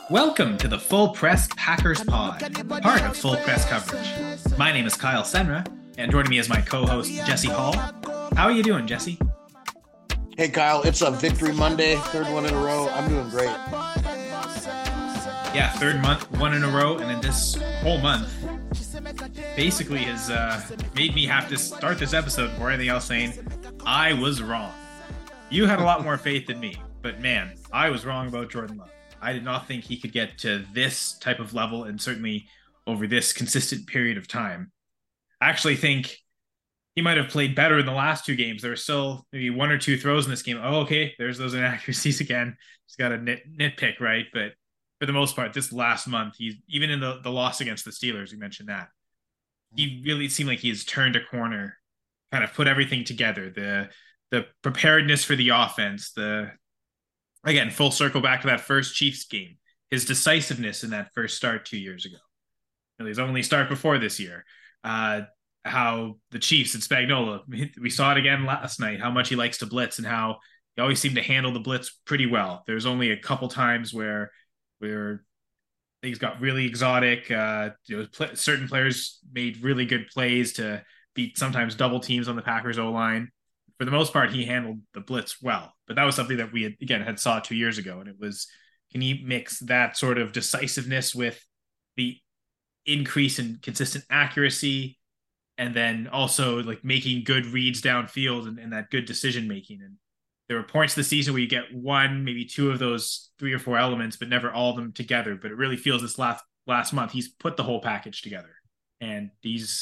Welcome to the Full Press Packers Pod, part of Full Press Coverage. My name is Kyle Senra, and joining me is my co-host Jesse Hall. How are you doing, Jesse? Hey, Kyle, it's a Victory Monday, third one in a row. I'm doing great. Yeah, third month, one in a row, and then this whole month basically has made me have to start this episode before anything else saying, I was wrong. You had a lot more faith than me, but man, I was wrong about Jordan Love. I did not think he could get to this type of level, and certainly over this consistent period of time. I actually think he might have played better in the last two games. There were still maybe one or two throws in this game. Oh, okay, there's those inaccuracies again. Just got to nitpick, right? But for the most part, this last month, he's even in the loss against the Steelers, you mentioned that. He really seemed like he has turned a corner, kind of put everything together. The preparedness for the offense, again, full circle back to that first Chiefs game, his decisiveness in that first start 2 years ago. His only start before this year. How the Chiefs and Spagnuolo, we saw it again last night, how much he likes to blitz and how he always seemed to handle the blitz pretty well. There's only a couple times where things got really exotic. Certain players made really good plays to beat sometimes double teams on the Packers O-line. For the most part, he handled the blitz well, but that was something that we had saw 2 years ago. And it was, can you mix that sort of decisiveness with the increase in consistent accuracy, and then also like making good reads downfield and that good decision making? And there were points this season where you get one, maybe two of those three or four elements, but never all of them together. But it really feels this last month, he's put the whole package together, and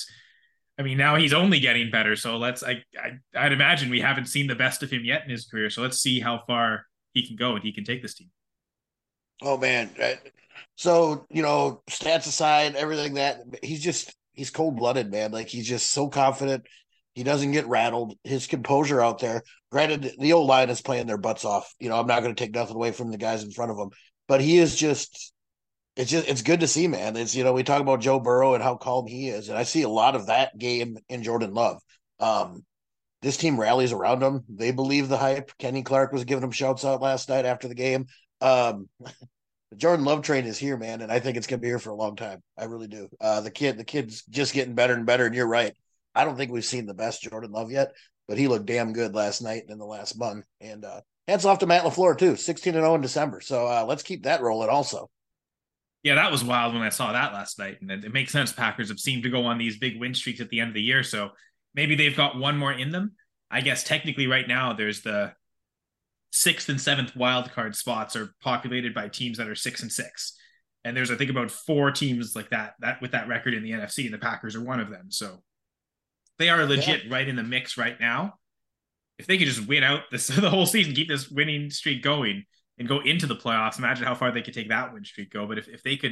now he's only getting better. So I'd imagine we haven't seen the best of him yet in his career. So let's see how far he can go and he can take this team. Oh, man. So, stats aside, everything he's cold-blooded, man. Like, he's just so confident. He doesn't get rattled. His composure out there. Granted, the old line is playing their butts off. I'm not going to take nothing away from the guys in front of him, but he is it's good to see, man. We talk about Joe Burrow and how calm he is, and I see a lot of that game in Jordan Love. This team rallies around him. They believe the hype. Kenny Clark was giving him shouts out last night after the game. The Jordan Love train is here, man, and I think it's going to be here for a long time. I really do. The kid's just getting better and better, and you're right. I don't think we've seen the best Jordan Love yet, but he looked damn good last night and in the last month. And hats off to Matt LaFleur, too, 16-0 in December. So let's keep that rolling also. Yeah, that was wild when I saw that last night. And it makes sense. Packers have seemed to go on these big win streaks at the end of the year. So maybe they've got one more in them. I guess technically right now there's the sixth and seventh wild card spots are populated by teams that are 6-6. And there's, I think, about four teams like that with that record in the NFC, and the Packers are one of them. So they are legit right in the mix right now. If they could just win out the whole season, keep this winning streak going, and go into the playoffs, imagine how far they could take that win streak go. But if they could,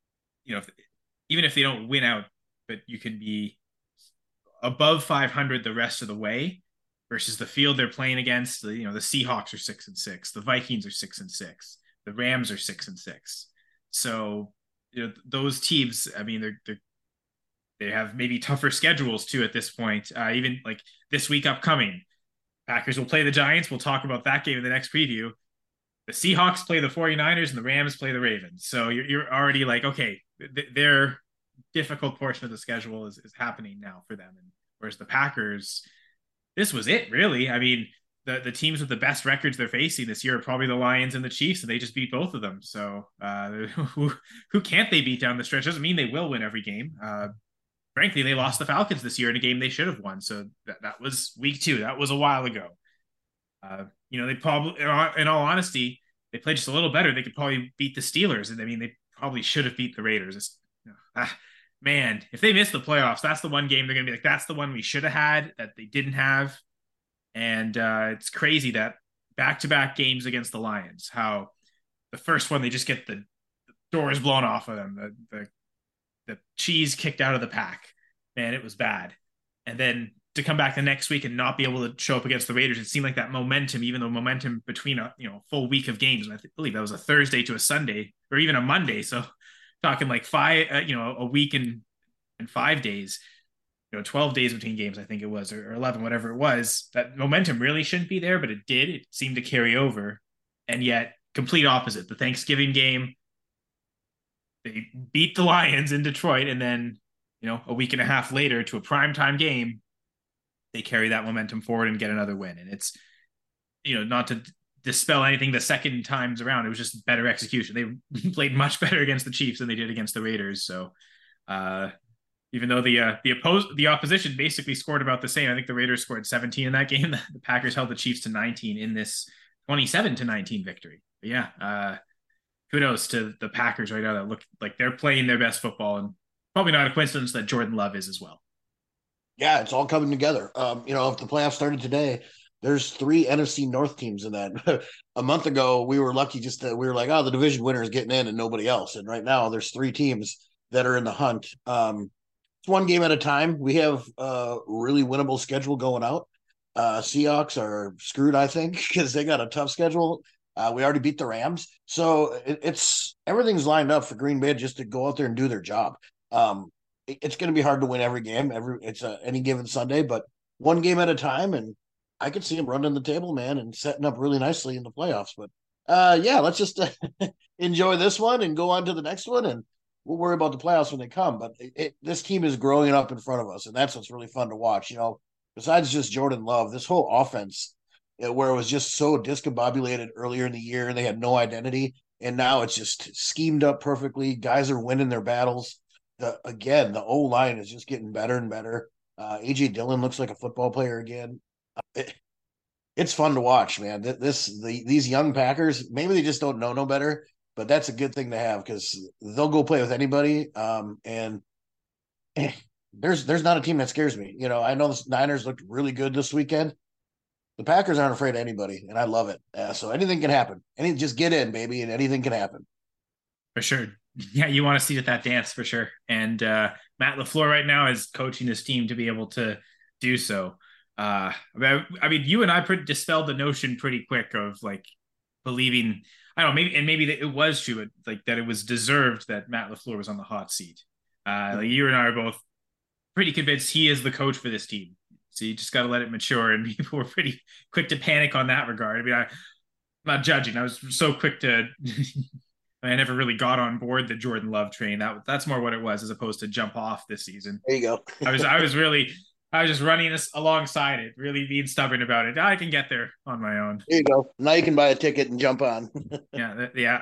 even if they don't win out, but you can be above 500 the rest of the way versus the field they're playing against, the Seahawks are 6-6, the Vikings are 6-6, the Rams are 6-6. So those teams, they have maybe tougher schedules too at this point. Even like this week upcoming, Packers will play the Giants. We'll talk about that game in the next preview. The Seahawks play the 49ers and the Rams play the Ravens. So you're already like, okay, their difficult portion of the schedule is happening now for them. And whereas the Packers, this was it, really. The teams with the best records they're facing this year are probably the Lions and the Chiefs, and they just beat both of them. So who can't they beat down the stretch? Doesn't mean they will win every game. Frankly, they lost the Falcons this year in a game they should have won. So that was week 2. That was a while ago. They probably, in all honesty, they played just a little better. They could probably beat the Steelers. And they probably should have beat the Raiders. Man, if they miss the playoffs, that's the one game they're going to be like, that's the one we should have had that they didn't have. And it's crazy that back-to-back games against the Lions, how the first one, they just get the doors blown off of them. The cheese kicked out of the pack. Man, it was bad. And then to come back the next week and not be able to show up against the Raiders, it seemed like that momentum, even though momentum between a full week of games, and I believe that was a Thursday to a Sunday or even a Monday. So talking like a week and 5 days, 12 days between games, I think it was, or 11, whatever it was. That momentum really shouldn't be there, but it did. It seemed to carry over. And yet complete opposite. The Thanksgiving game, they beat the Lions in Detroit, and then a week and a half later to a primetime game, they carry that momentum forward and get another win. And it's not to dispel anything the second times around, it was just better execution. They played much better against the Chiefs than they did against the Raiders. So even though the opposition basically scored about the same, I think the Raiders scored 17 in that game. The Packers held the Chiefs to 19 in this 27-19 victory. But yeah, kudos to the Packers right now that look like they're playing their best football, and probably not a coincidence that Jordan Love is as well. Yeah, it's all coming together. If the playoffs started today, there's 3 NFC North teams in that. A month ago, we were lucky just that we were like, oh, the division winner is getting in and nobody else. And right now, there's 3 teams that are in the hunt. It's one game at a time. We have a really winnable schedule going out. Seahawks are screwed, I think, because they got a tough schedule. We already beat the Rams, so it's everything's lined up for Green Bay just to go out there and do their job. It's going to be hard to win every game. It's any given Sunday, but one game at a time, and I could see them running the table, man, and setting up really nicely in the playoffs. But yeah, let's just enjoy this one and go on to the next one, and we'll worry about the playoffs when they come. But this team is growing up in front of us, and that's what's really fun to watch. Besides just Jordan Love, this whole offense, where it was just so discombobulated earlier in the year, and they had no identity, and now it's just schemed up perfectly. Guys are winning their battles. The O line is just getting better and better. AJ Dillon looks like a football player again. It's fun to watch, man. These young Packers, maybe they just don't know no better, but that's a good thing to have because they'll go play with anybody. And there's not a team that scares me. I know the Niners looked really good this weekend. The Packers aren't afraid of anybody, and I love it. So anything can happen. Just get in, baby, and anything can happen. For sure. Yeah, you want to see at that dance for sure. And Matt LaFleur right now is coaching his team to be able to do so. I mean, you and I dispelled the notion pretty quick of like believing, I don't know, maybe that it was true, like that it was deserved that Matt LaFleur was on the hot seat. Like you and I are both pretty convinced he is the coach for this team. So you just got to let it mature. And people were pretty quick to panic on that regard. I mean, I'm not judging. I was so quick to I never really got on board the Jordan Love train. That's more what it was, as opposed to jump off this season. There you go. I was just running this alongside it, really being stubborn about it. I can get there on my own. There you go. Now you can buy a ticket and jump on. Yeah.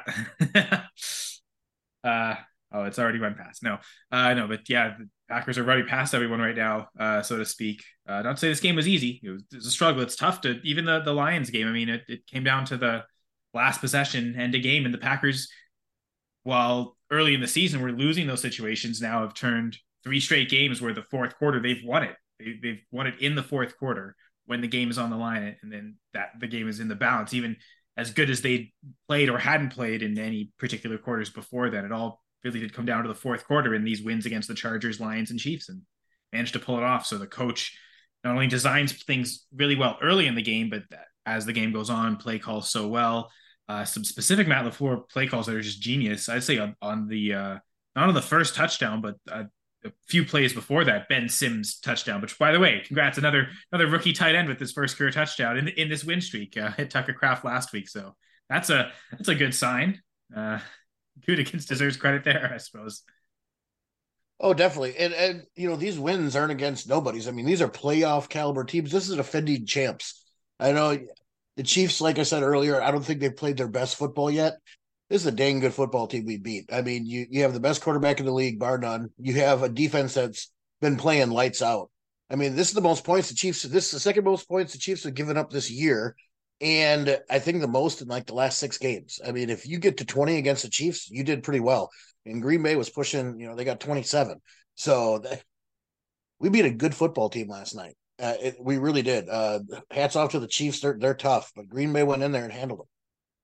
It's already run past. No, but yeah, the Packers are running past everyone right now, so to speak. Not to say this game was easy. It was a struggle. It's tough to even the Lions game. I mean, it came down to the last possession end of game, and the Packers, while early in the season we're losing those situations, now have turned 3 straight games where the fourth quarter they've won it. They've won it in the fourth quarter when the game is on the line, and then that the game is in the balance. Even as good as they played or hadn't played in any particular quarters before then, it all really did come down to the fourth quarter in these wins against the Chargers, Lions, and Chiefs, and managed to pull it off. So the coach not only designs things really well early in the game, but as the game goes on, play calls so well. Some specific Matt LaFleur play calls that are just genius. I'd say on the not on the first touchdown, but a few plays before that, Ben Sims touchdown. Which, by the way, congrats, another rookie tight end with his first career touchdown in this win streak. Hit Tucker Kraft last week, so that's a good sign. Gutekunst deserves credit there, I suppose. Oh, definitely. And these wins aren't against nobodies. I mean, these are playoff caliber teams. This is defending champs. I know the Chiefs, like I said earlier, I don't think they've played their best football yet. This is a dang good football team we beat. I mean, you have the best quarterback in the league, bar none. You have a defense that's been playing lights out. I mean, this is the most points the Chiefs. This is the second most points the Chiefs have given up this year, and I think the most in like the last 6 games. I mean, if you get to 20 against the Chiefs, you did pretty well. And Green Bay was pushing. They got 27. So we beat a good football team last night. We really did. Hats off to the Chiefs. They're tough, but Green Bay went in there and handled them.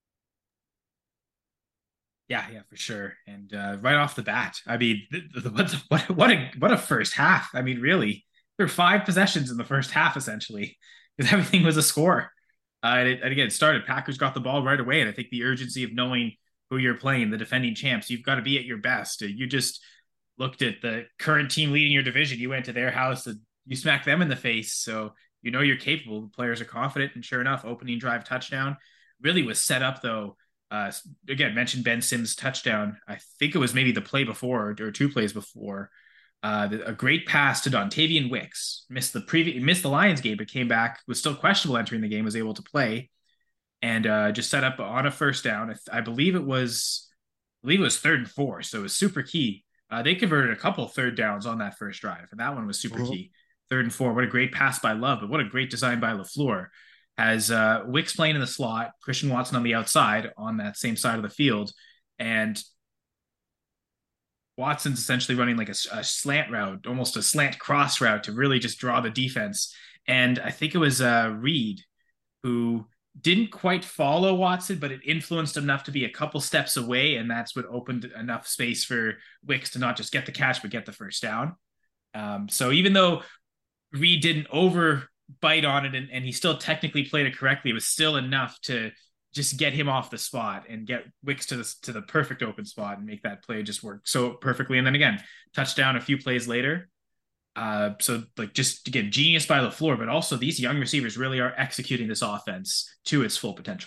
Yeah, for sure. And right off the bat, I mean, what a first half. I mean, really, there were 5 possessions in the first half, essentially, because everything was a score. And again, it started. Packers got the ball right away, and I think the urgency of knowing who you're playing, the defending champs, you've got to be at your best. You just looked at the current team leading your division. You went to their house, and you smacked them in the face. So you're capable. The players are confident, and sure enough, opening drive touchdown really was set up though. Again, mentioned Ben Sims' touchdown. I think it was maybe the play before or two plays before. A great pass to Dontavian Wicks. Missed the Lions game, but came back. Was still questionable entering the game. Was able to play and just set up on a first down. I believe it was. I believe it was 3rd and 4, so it was super key. They converted a couple third downs on that first drive, and that one was super key. 3rd and 4. What a great pass by Love, but what a great design by LaFleur. Has Wicks playing in the slot, Christian Watson on the outside on that same side of the field, and Watson's essentially running like a slant route, almost a slant cross route to really just draw the defense. And I think it was Reed who didn't quite follow Watson, but it influenced enough to be a couple steps away, and that's what opened enough space for Wicks to not just get the catch, but get the first down. So even though Reed didn't overbite on it and he still technically played it correctly, it was still enough to just get him off the spot and get Wicks to the perfect open spot and make that play just work so perfectly. And then again, touchdown a few plays later. So like just again, genius by LaFleur, but also these young receivers really are executing this offense to its full potential.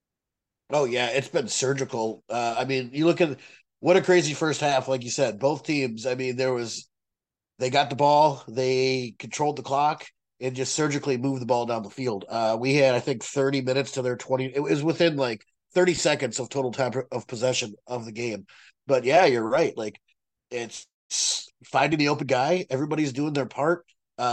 Oh yeah, it's been surgical. I mean, you look at what a crazy first half, like you said, both teams. I mean, they got the ball, they controlled the clock, and just surgically moved the ball down the field. We had, I think, 30 minutes to their 20. It was within like 30 seconds of total time of possession of the game. But yeah, you're right. Like it's finding the open guy. Everybody's doing their part.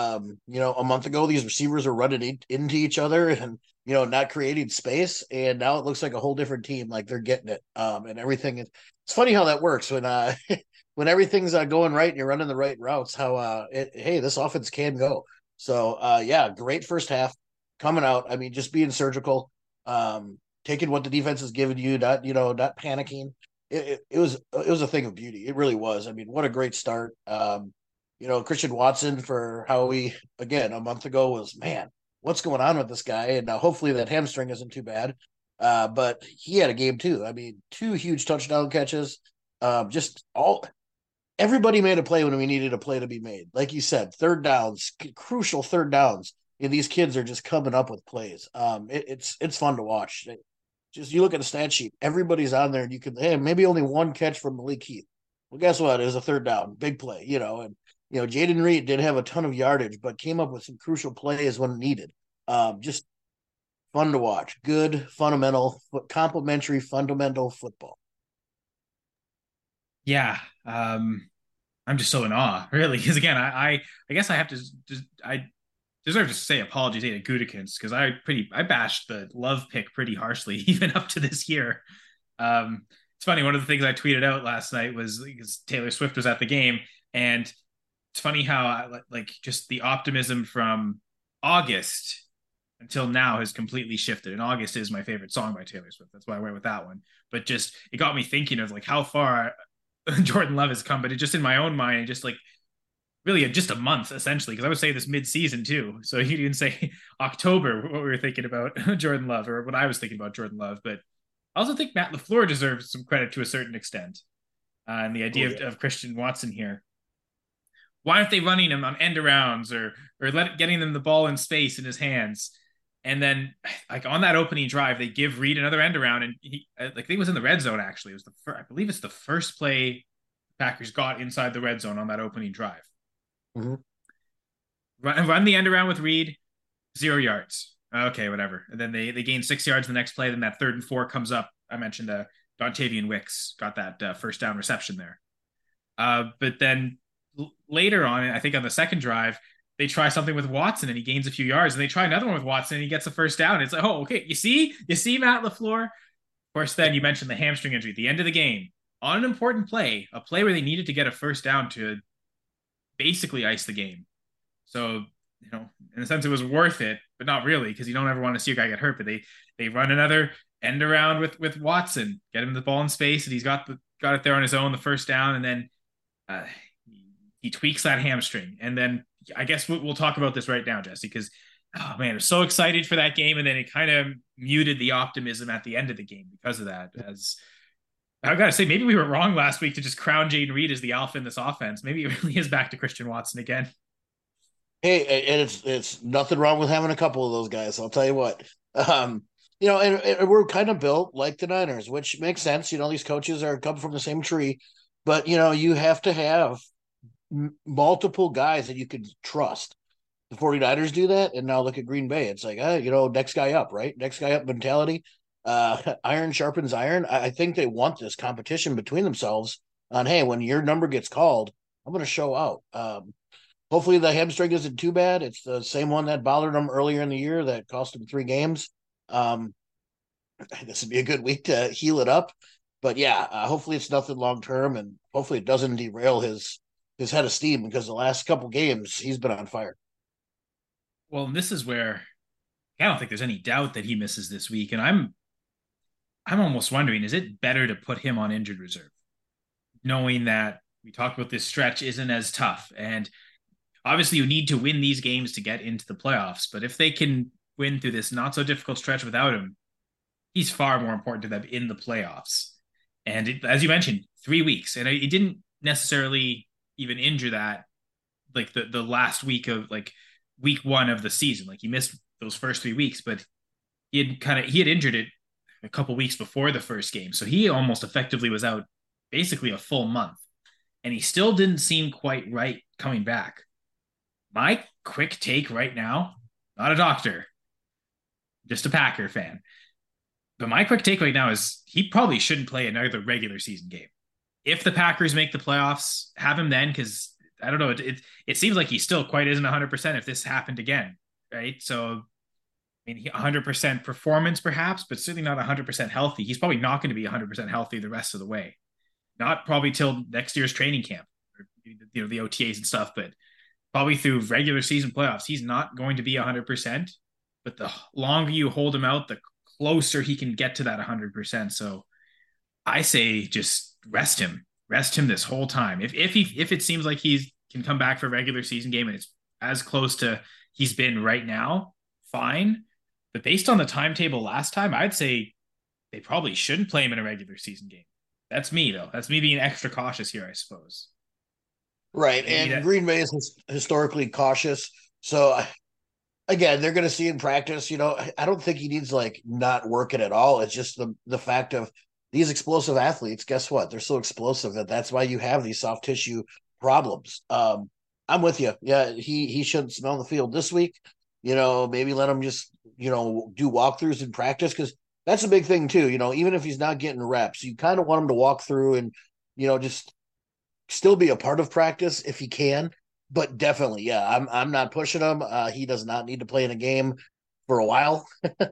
A month ago, these receivers were running into each other and not creating space. And now it looks like a whole different team. Like they're getting it. And everything is. It's funny how that works when when everything's going right and you're running the right routes. How hey, this offense can go. So yeah, great first half coming out. I mean, just being surgical, taking what the defense is giving you, not panicking. It was a thing of beauty. It really was. I mean, what a great start. Christian Watson for how he again a month ago was, man, what's going on with this guy? And hopefully that hamstring isn't too bad. But he had a game too. I mean, 2 huge touchdown catches. Just all everybody made a play when we needed a play to be made. Like you said, third downs, crucial third downs. And these kids are just coming up with plays. It's fun to watch. Just you look at the stat sheet, everybody's on there, and you can maybe only one catch from Malik Heath. Well, guess what? It was a third down, big play, and Jaden Reed didn't have a ton of yardage, but came up with some crucial plays when needed. Just fun to watch. Good, complementary, fundamental football. Yeah. I'm just so in awe, really, because again, I guess I have to just I deserve to say apologies to Gutekunst because I bashed the Love pick pretty harshly even up to this year. It's funny. One of the things I tweeted out last night was because Taylor Swift was at the game, and it's funny how like just the optimism from August until now has completely shifted. And August is my favorite song by Taylor Swift. That's why I went with that one. But just it got me thinking of like how far Jordan Love has come, but it just in my own mind, just like really just a month essentially, because I would say this mid-season too. So you didn't say October what we were thinking about Jordan Love or what I was thinking about Jordan Love, but I also think Matt LaFleur deserves some credit to a certain extent. And the idea of Christian Watson here. Why aren't they running him on end arounds or getting them the ball in space in his hands? And then, like on that opening drive, they give Reed another end around, and I think it was in the red zone. Actually, it was I believe it's the first play Packers got inside the red zone on that opening drive. Mm-hmm. Run the end around with Reed, 0 yards. Okay, whatever. And then they gain 6 yards the next play. Then that 3rd and 4 comes up. I mentioned Dontavian Wicks got that first down reception there. But then later on, I think on the second drive, they try something with Watson and he gains a few yards, and they try another one with Watson and he gets a first down. It's like, oh, okay, you see Matt LaFleur. Of course, then you mentioned the hamstring injury at the end of the game on an important play, a play where they needed to get a first down to basically ice the game. So, in a sense, it was worth it, but not really, because you don't ever want to see a guy get hurt. But they run another end around with Watson, get him the ball in space, and he's got it there on his own, the first down, and then he tweaks that hamstring, and then I guess we'll talk about this right now, Jesse, because oh man, I was so excited for that game, and then it kind of muted the optimism at the end of the game because of that. As I gotta say, maybe we were wrong last week to just crown Jaden Reed as the alpha in this offense. Maybe it really is back to Christian Watson again. Hey, and it's nothing wrong with having a couple of those guys. I'll tell you what. and we're kind of built like the Niners, which makes sense. These coaches are come from the same tree, but you have to have multiple guys that you can trust. The 49ers do that, and now look at Green Bay. It's like, next guy up, right? Next guy up mentality. Iron sharpens iron. I think they want this competition between themselves on, hey, when your number gets called, I'm going to show out. Hopefully the hamstring isn't too bad. It's the same one that bothered him earlier in the year that cost him 3 games. Um, this would be a good week to heal it up. But yeah, hopefully it's nothing long term, and hopefully it doesn't derail his head of steam because the last couple games he's been on fire. Well, this is where I don't think there's any doubt that he misses this week, and I'm almost wondering, is it better to put him on injured reserve, knowing that we talked about this stretch isn't as tough, and obviously you need to win these games to get into the playoffs, but if they can win through this not so difficult stretch without him, he's far more important to them in the playoffs. And as you mentioned, 3 weeks, and it didn't necessarily even injure that, like the last week of like week one of the season. Like he missed those first 3 weeks, but he had injured it a couple weeks before the first game, so he almost effectively was out basically a full month, and he still didn't seem quite right coming back. My quick take right now, not a doctor, just a Packer fan, but my quick take right now is he probably shouldn't play another regular season game. If the Packers make the playoffs, have him then, because I don't know. It seems like he still quite isn't 100% if this happened again, right? So, I mean, 100% performance perhaps, but certainly not 100% healthy. He's probably not going to be 100% healthy the rest of the way. Not probably till next year's training camp, or, the OTAs and stuff, but probably through regular season playoffs, he's not going to be 100%. But the longer you hold him out, the closer he can get to that 100%. So I say just rest him this whole time. If it seems like he can come back for a regular season game and it's as close to he's been right now, fine. But based on the timetable last time, I'd say they probably shouldn't play him in a regular season game. That's me though. That's me being extra cautious here, I suppose. Right. Maybe And that. Green Bay is historically cautious. So again, they're going to see in practice. I don't think he needs like not working at all. It's just the fact of these explosive athletes. Guess what? They're so explosive that's why you have these soft tissue problems. I'm with you. Yeah, he shouldn't smell the field this week. Maybe let him just do walkthroughs in practice because that's a big thing too. Even if he's not getting reps, you kind of want him to walk through and just still be a part of practice if he can. But definitely, yeah, I'm not pushing him. He does not need to play in a game for a while.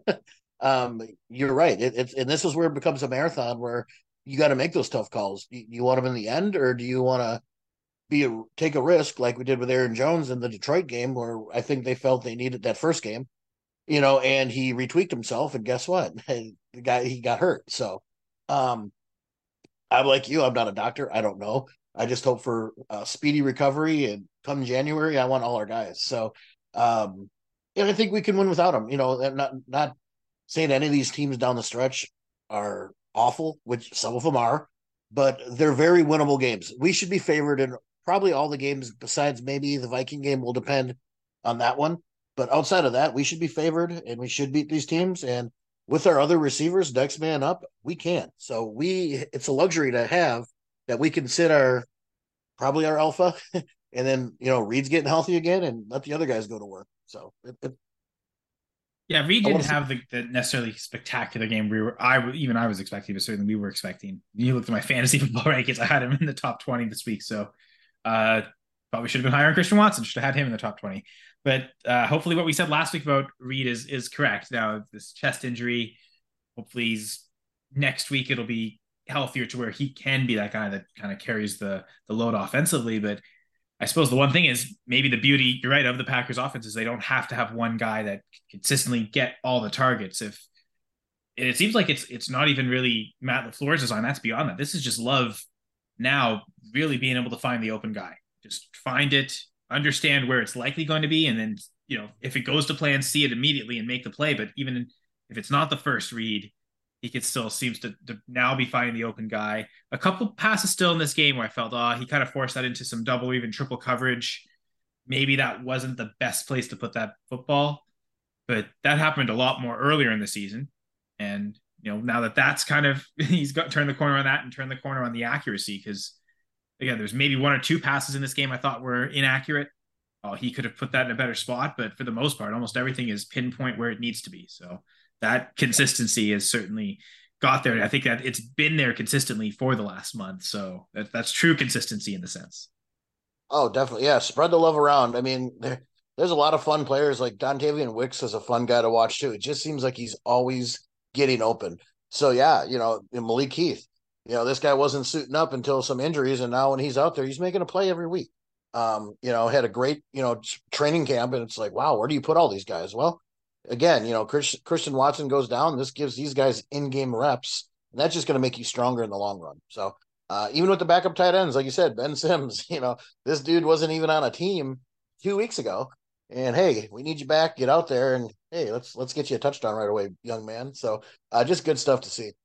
You're right. It's and this is where it becomes a marathon where you got to make those tough calls. You want him in the end, or do you want to take a risk like we did with Aaron Jones in the Detroit game, where I think they felt they needed that first game, and he retweaked himself, and guess what? He got hurt. So, um, I'm like you. I'm not a doctor. I don't know. I just hope for speedy recovery. And come January, I want all our guys. So, and I think we can win without them. Not saying any of these teams down the stretch are awful, which some of them are, but they're very winnable games. We should be favored in probably all the games besides maybe the Viking game will depend on that one. But outside of that, we should be favored and we should beat these teams. And with our other receivers, next man up, we can. So it's a luxury to have that we can sit probably our alpha, and then Reed's getting healthy again, and let the other guys go to work. So Yeah, Reed I want didn't to see. have the necessarily spectacular game I was expecting, but certainly we were expecting. You looked at my fantasy football rankings; I had him in the top 20 this week, so uh, probably should have been higher on Christian Watson. Should have had him in the top 20. But hopefully, what we said last week about Reed is correct. Now, this chest injury, hopefully, next week it'll be healthier to where he can be that guy that kind of carries the load offensively. But I suppose the one thing is maybe the beauty, you're right, of the Packers offense is they don't have to have one guy that consistently get all the targets. If it seems like it's not even really Matt LaFleur's design, that's beyond that. This is just Love now really being able to find the open guy. Just find it, understand where it's likely going to be, and then if it goes to plan, see it immediately and make the play. But even if it's not the first read, he could still seems to now be finding the open guy. A couple passes still in this game where I felt, he kind of forced that into some double or even triple coverage. Maybe that wasn't the best place to put that football, but that happened a lot more earlier in the season. And now that that's kind of he's got turned the corner on that and turned the corner on the accuracy, because again, there's maybe one or two passes in this game I thought were inaccurate. Oh, he could have put that in a better spot, but for the most part, almost everything is pinpoint where it needs to be. So that consistency has certainly got there. And I think that it's been there consistently for the last month. So that's true consistency in the sense. Oh, definitely. Yeah. Spread the love around. I mean, there's a lot of fun players. Like Dontavian Wicks is a fun guy to watch too. It just seems like he's always getting open. So yeah, Malik Heath, this guy wasn't suiting up until some injuries, and now when he's out there, he's making a play every week. Had a great, training camp, and it's like, wow, where do you put all these guys? Well, again, Christian Watson goes down. This gives these guys in-game reps, and that's just going to make you stronger in the long run. So even with the backup tight ends, like you said, Ben Sims, this dude wasn't even on a team 2 weeks ago. And hey, we need you back. Get out there, and hey, let's get you a touchdown right away, young man. So just good stuff to see.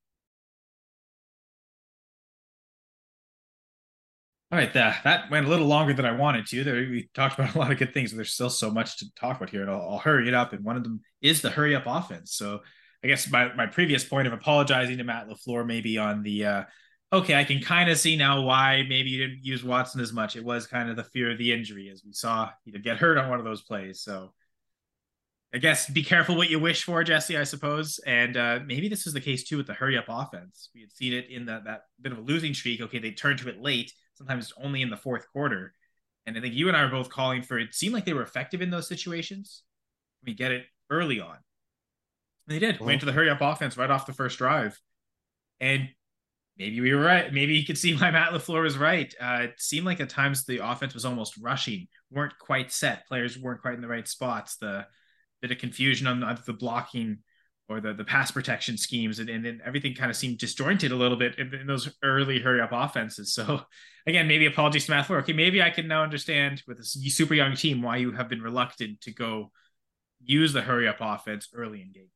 All right, that went a little longer than I wanted to. We talked about a lot of good things, but there's still so much to talk about here, and I'll hurry it up. And one of them is the hurry up offense. So I guess my previous point of apologizing to Matt LaFleur maybe on the okay, I can kind of see now why maybe you didn't use Watson as much. It was kind of the fear of the injury, as we saw he did get hurt on one of those plays. So I guess be careful what you wish for, Jesse, I suppose. And maybe this was the case too with the hurry up offense. We had seen it in that bit of a losing streak. Okay, they turned to it late, sometimes only in the fourth quarter. And I think you and I are both calling for it. Seemed like they were effective in those situations. We get it early on. And they did. Went to the hurry up offense right off the first drive. And maybe we were right. Maybe you could see why Matt LaFleur was right. It seemed like at times the offense was almost rushing, weren't quite set. Players weren't quite in the right spots. The bit of confusion on the blocking or the pass protection schemes, and then everything kind of seemed disjointed a little bit in those early hurry up offenses. So again, maybe apologies to Matt LaFleur. Okay, maybe I can now understand with a super young team why you have been reluctant to go use the hurry up offense early in games.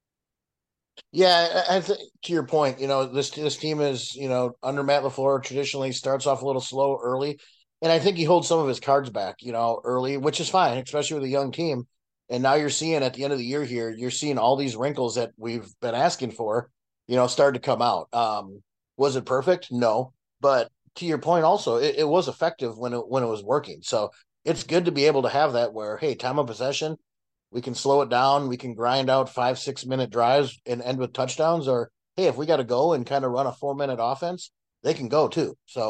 Yeah, I think to your point, this team is, under Matt LaFleur traditionally starts off a little slow early, and I think he holds some of his cards back, early, which is fine, especially with a young team. And now you're seeing at the end of the year here, you're seeing all these wrinkles that we've been asking for, start to come out. Was it perfect? No, but to your point, also, it was effective when it was working. So it's good to be able to have that where, hey, time of possession, we can slow it down. We can grind out 5-6 minute drives and end with touchdowns. Or hey, if we got to go and kind of run a 4 minute offense, they can go too. So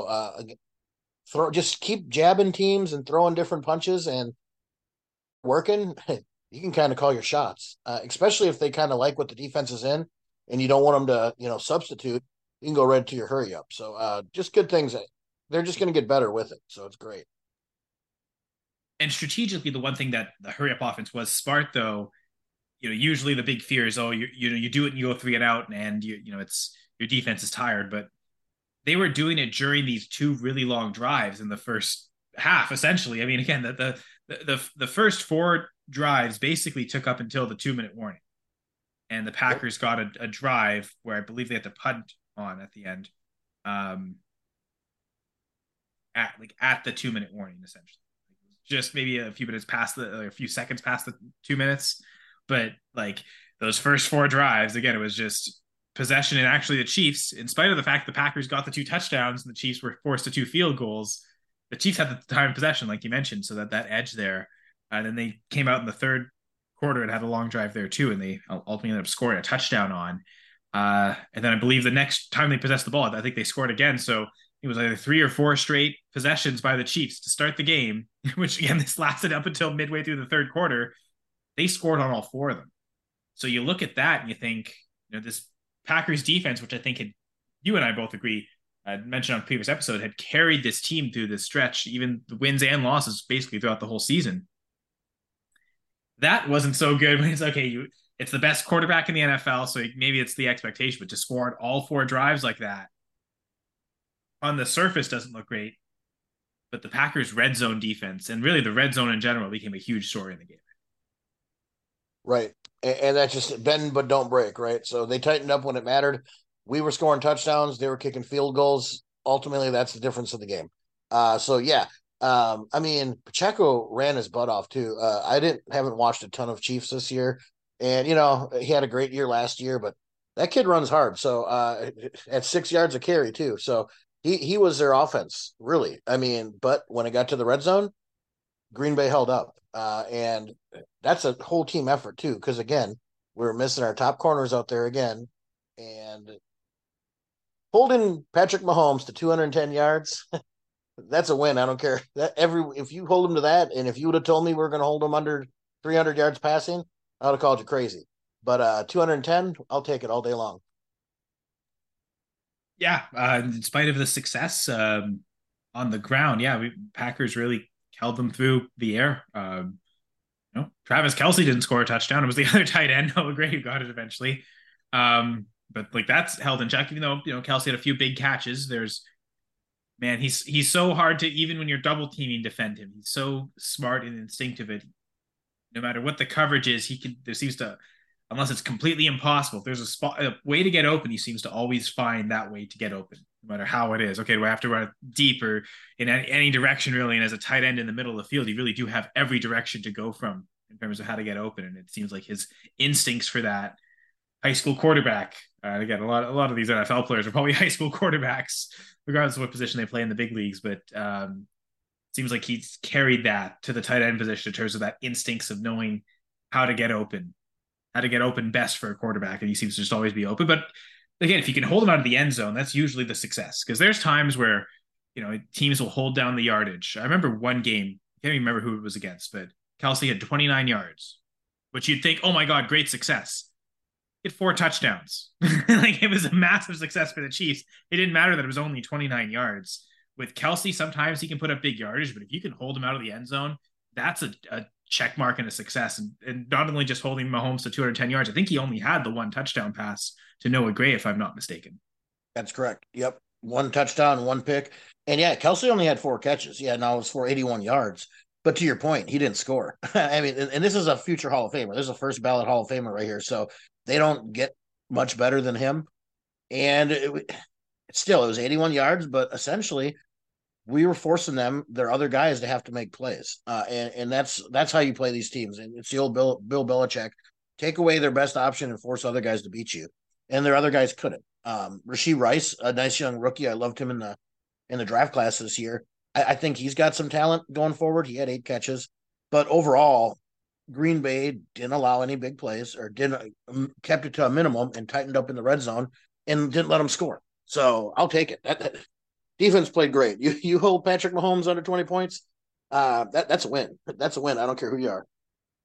just keep jabbing teams and throwing different punches and working. You can kind of call your shots, especially if they kind of like what the defense is in, and you don't want them to substitute. You can go right to your hurry up. So just good things. They're just going to get better with it. So it's great. And strategically, the one thing that the hurry up offense was smart, though, usually the big fear is, oh, you do it and you go 3 and out, and it's your defense is tired, but they were doing it during these two really long drives in the first half. Essentially, I mean, again, the first four drives basically took up until the 2 minute warning, and the Packers got a drive where I believe they had to punt on at the end, at the 2 minute warning, essentially just maybe a few minutes past a few seconds past the 2 minutes. But like those first four drives, again, it was just possession. And actually the Chiefs, in spite of the fact the Packers got the 2 touchdowns and the Chiefs were forced to 2 field goals, the Chiefs had the time of possession, like you mentioned, so that edge there. And then they came out in the third quarter and had a long drive there too. And they ultimately ended up scoring a touchdown on. And then I believe the next time they possessed the ball, I think they scored again. So it was either 3 or 4 straight possessions by the Chiefs to start the game, which again, this lasted up until midway through the third quarter. They scored on all 4 of them. So you look at that and you think, this Packers defense, which I think you and I both agree, I mentioned on a previous episode, had carried this team through this stretch, even the wins and losses basically throughout the whole season. That wasn't so good when it's okay. It's the best quarterback in the NFL, so maybe it's the expectation, but to score on all 4 drives like that on the surface doesn't look great. But the Packers' red zone defense, and really the red zone in general, became a huge story in the game. Right. And that's just bend but don't break, right? So they tightened up when it mattered. We were scoring touchdowns, they were kicking field goals. Ultimately, that's the difference of the game. So yeah. I mean, Pacheco ran his butt off too. I haven't watched a ton of Chiefs this year. And he had a great year last year, but That kid runs hard. So at 6 yards a carry too. So he was their offense, really. I mean, but when it got to the red zone, Green Bay held up. And that's a whole team effort too, because again, we were missing our top corners out there again. And holding Patrick Mahomes to 210 yards, that's a win. I don't care. If you hold him to that, and if you would have told me we are going to hold him under 300 yards passing, I would have called you crazy. But 210, I'll take it all day long. Yeah, in spite of the success on the ground, yeah, Packers really held them through the air. Travis Kelce didn't score a touchdown. It was the other tight end, Noah Gray, who got it eventually. But like that's held in check. Even though Kelce had a few big catches, he's so hard to, even when you're double teaming, defend him. He's so smart and instinctive. No matter what the coverage is, there seems to, unless it's completely impossible, if there's a way to get open, he seems to always find that way to get open, no matter how it is. Okay, do I have to run deep or in any direction really? And as a tight end in the middle of the field, you really do have every direction to go from in terms of how to get open. And it seems like his instincts for that, high school quarterback. Again, a lot of these NFL players are probably high school quarterbacks, regardless of what position they play in the big leagues. But seems like he's carried that to the tight end position in terms of that instincts of knowing how to get open, best for a quarterback. And he seems to just always be open. But again, if you can hold him out of the end zone, that's usually the success. Because there's times where, teams will hold down the yardage. I remember one game, I can't even remember who it was against, but Kelce had 29 yards, which you'd think, oh my God, great success. He had 4 touchdowns. Like it was a massive success for the Chiefs. It didn't matter that it was only 29 yards. With Kelce, sometimes he can put up big yardage, but if you can hold him out of the end zone, that's a check mark and a success. And not only just holding Mahomes to 210 yards, I think he only had the 1 touchdown pass to Noah Gray, if I'm not mistaken. That's correct. Yep. 1 touchdown, 1 pick. And yeah, Kelce only had 4 catches. Yeah, now it's for 81 yards. But to your point, he didn't score. I mean, and this is a future Hall of Famer. This is a first ballot Hall of Famer right here. So they don't get much better than him. And it was 81 yards, but essentially we were forcing their other guys to have to make plays. And that's how you play these teams. And it's the old Bill Belichick, take away their best option and force other guys to beat you. And their other guys couldn't. Rashee Rice, a nice young rookie. I loved him in the draft class this year. I think he's got some talent going forward. He had 8 catches, but overall, Green Bay didn't allow any big plays or didn't kept it to a minimum and tightened up in the red zone and didn't let them score. So I'll take it. That defense played great. You hold Patrick Mahomes under 20 points. That's a win. That's a win. I don't care who you are.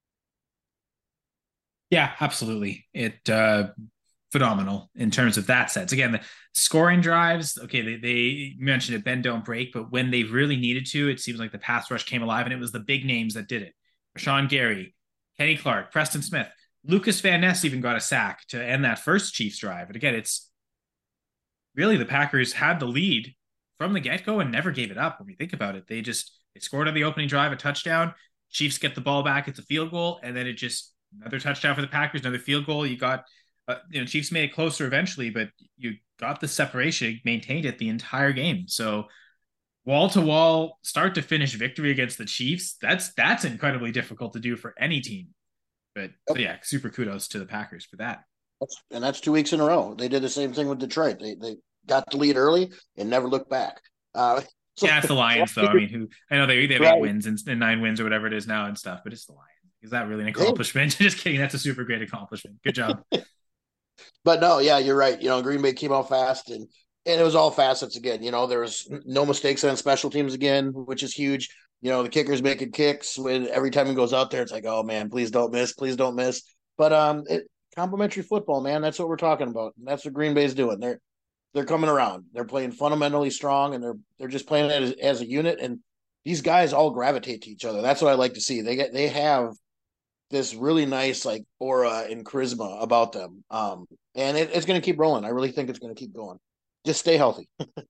Yeah, absolutely. It phenomenal in terms of that sense. Again, the scoring drives, okay, they mentioned it, bend don't break, but when they really needed to, it seems like the pass rush came alive, and it was the big names that did it. Rashawn Gary, Kenny Clark, Preston Smith, Lucas Van Ness even got a sack to end that first Chiefs drive. And again, it's really the Packers had the lead from the get-go and never gave it up. When we think about it, they scored on the opening drive, a touchdown. Chiefs get the ball back, it's a field goal, and then it just another touchdown for the Packers, another field goal. You got Chiefs made it closer eventually, but you got the separation, maintained it the entire game. So wall to wall, start to finish victory against the Chiefs, that's incredibly difficult to do for any team. But so yeah, super kudos to the Packers for that. And that's 2 weeks in a row. They did the same thing with Detroit. They got the lead early and never looked back. Yeah, it's the Lions though. I mean, I know they have 8 wins and 9 wins or whatever it is now and stuff, but it's the Lions. Is that really an accomplishment? Just kidding. That's a super great accomplishment. Good job. But no, yeah, you're right. Green Bay came out fast and it was all facets again. There was no mistakes on special teams again, which is huge. The kickers making kicks when every time he goes out there, it's like, oh man, please don't miss, please don't miss. But complimentary football, man, that's what we're talking about. That's what Green Bay's doing. They're coming around. They're playing fundamentally strong, and they're just playing it as a unit. And these guys all gravitate to each other. That's what I like to see. They have this really nice like aura and charisma about them. And it's going to keep rolling. I really think it's going to keep going. Just stay healthy. And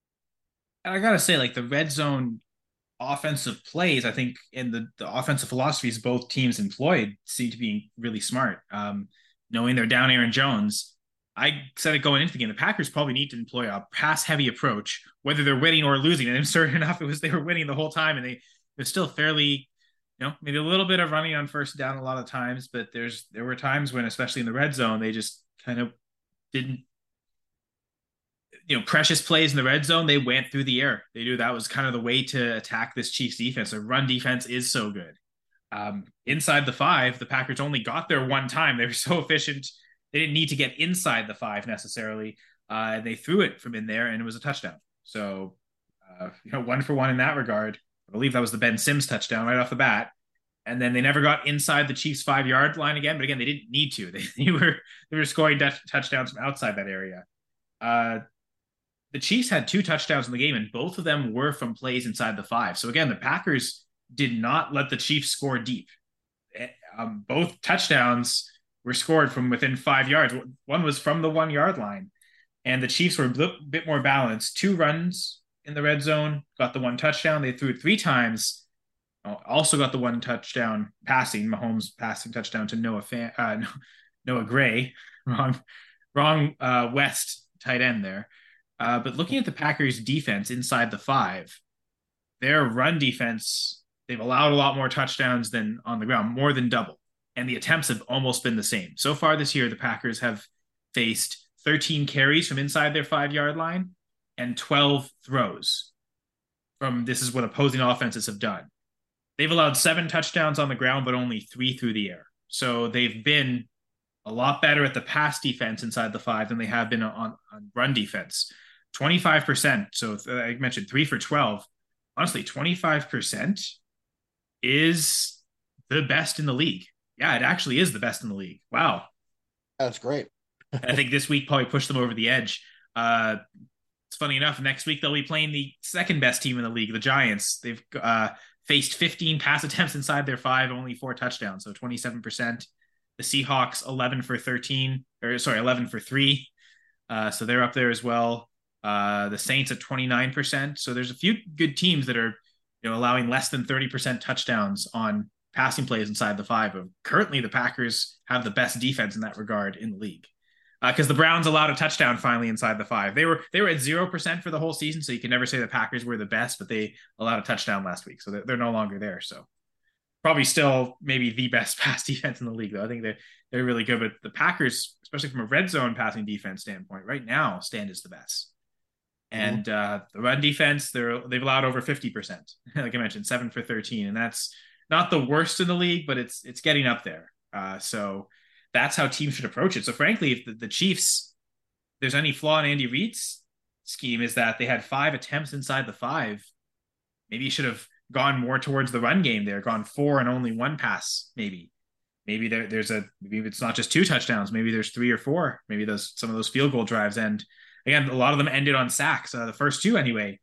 I gotta say, like the red zone offensive plays, I think in the offensive philosophies both teams employed seem to be really smart. Knowing they're down Aaron Jones, I said it going into the game, the Packers probably need to employ a pass heavy approach, whether they're winning or losing. And certain enough, they were winning the whole time, and they're still fairly, maybe a little bit of running on first down a lot of times, but there were times when, especially in the red zone, they just kind of didn't, precious plays in the red zone, they went through the air. They knew that was kind of the way to attack this Chiefs defense. Their run defense is so good. Inside the 5, the Packers only got there one time. They were so efficient. They didn't need to get inside the 5 necessarily. They threw it from in there and it was a touchdown. So, 1-for-1 in that regard. I believe that was the Ben Sims touchdown right off the bat. And then they never got inside the Chiefs 5-yard line again. But again, they didn't need to. They were scoring touchdowns from outside that area. The Chiefs had 2 touchdowns in the game, and both of them were from plays inside the 5. So again, the Packers did not let the Chiefs score deep. Both touchdowns were scored from within 5 yards. One was from the 1-yard line, and the Chiefs were a bit more balanced. 2 runs in the red zone, got the 1 touchdown. They threw it 3 times. Also got the 1 touchdown passing. Mahomes passing touchdown to Noah Gray. Wrong West tight end there. But looking at the Packers defense inside the 5, their run defense, they've allowed a lot more touchdowns than on the ground, more than double. And the attempts have almost been the same. So far this year, the Packers have faced 13 carries from inside their 5-yard line and 12 throws this is what opposing offenses have done. They've allowed 7 touchdowns on the ground, but only 3 through the air. So they've been a lot better at the pass defense inside the 5 than they have been on run defense. 25%. So I mentioned 3 for 12. Honestly, 25% is the best in the league. Yeah, it actually is the best in the league. Wow. That's great. I think this week probably pushed them over the edge. It's funny enough, next week they'll be playing the second best team in the league, the Giants. They've faced 15 pass attempts inside their 5, only 4 touchdowns, so 27%. The Seahawks 11 for 3. So they're up there as well. The Saints at 29%. So there's a few good teams that are, allowing less than 30% touchdowns on passing plays inside the 5. Currently, the Packers have the best defense in that regard in the league. Because the Browns allowed a touchdown finally inside the 5. They were at 0% for the whole season, so you can never say the Packers were the best, but they allowed a touchdown last week, so they're no longer there. So probably still maybe the best pass defense in the league, though. I think they're really good, but the Packers, especially from a red zone passing defense standpoint, right now stand as the best. And the run defense, they've allowed over 50%. Like I mentioned, 7 for 13, and that's not the worst in the league, but it's getting up there. So that's how teams should approach it. So frankly, if the Chiefs, there's any flaw in Andy Reid's scheme, is that they had 5 attempts inside the 5. Maybe you should have gone more towards the run game there, gone 4 and only 1 pass. Maybe maybe it's not just 2 touchdowns. Maybe there's 3 or 4. Maybe some of those field goal drives end. Again, a lot of them ended on sacks. The first 2 anyway.